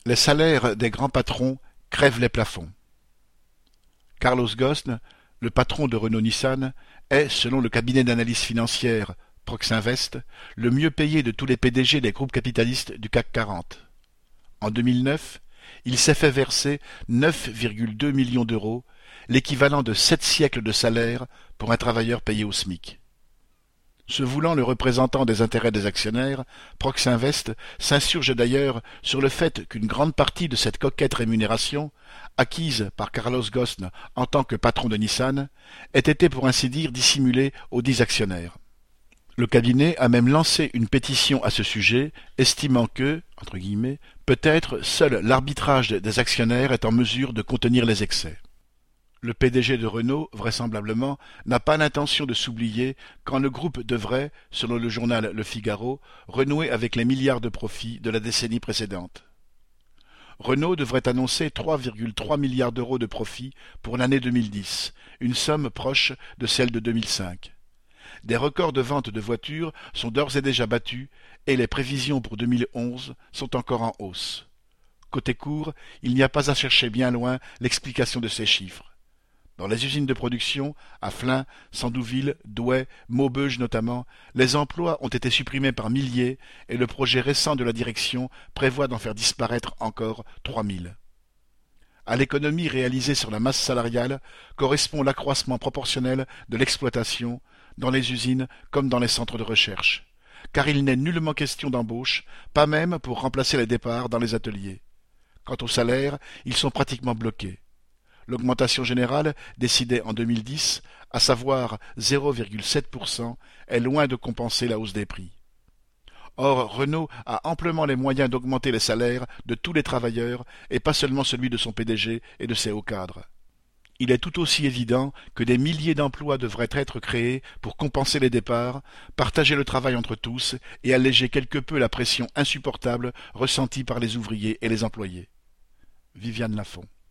Les salaires des grands patrons crèvent les plafonds. Carlos Ghosn, le patron de Renault-Nissan, est, selon le cabinet d'analyse financière Proxinvest, le mieux payé de tous les PDG des groupes capitalistes du CAC 40. En 2009, il s'est fait verser 9,2 millions d'euros, l'équivalent de 7 siècles de salaire pour un travailleur payé au SMIC. Se voulant le représentant des intérêts des actionnaires, Proxinvest s'insurge d'ailleurs sur le fait qu'une grande partie de cette coquette rémunération, acquise par Carlos Ghosn en tant que patron de Nissan, ait été pour ainsi dire dissimulée aux 10 actionnaires. Le cabinet a même lancé une pétition à ce sujet, estimant que, entre guillemets, peut-être seul l'arbitrage des actionnaires est en mesure de contenir les excès. Le PDG de Renault, vraisemblablement, n'a pas l'intention de s'oublier quand le groupe devrait, selon le journal Le Figaro, renouer avec les milliards de profits de la décennie précédente. Renault devrait annoncer 3,3 milliards d'euros de profits pour l'année 2010, une somme proche de celle de 2005. Des records de vente de voitures sont d'ores et déjà battus et les prévisions pour 2011 sont encore en hausse. Côté cours, il n'y a pas à chercher bien loin l'explication de ces chiffres. Dans les usines de production, à Flins, Sandouville, Douai, Maubeuge notamment, les emplois ont été supprimés par milliers et le projet récent de la direction prévoit d'en faire disparaître encore 3000. À l'économie réalisée sur la masse salariale correspond l'accroissement proportionnel de l'exploitation, dans les usines comme dans les centres de recherche. Car il n'est nullement question d'embauche, pas même pour remplacer les départs dans les ateliers. Quant aux salaires, ils sont pratiquement bloqués. L'augmentation générale, décidée en 2010, à savoir 0,7%, est loin de compenser la hausse des prix. Or, Renault a amplement les moyens d'augmenter les salaires de tous les travailleurs et pas seulement celui de son PDG et de ses hauts cadres. Il est tout aussi évident que des milliers d'emplois devraient être créés pour compenser les départs, partager le travail entre tous et alléger quelque peu la pression insupportable ressentie par les ouvriers et les employés. Viviane Lafont.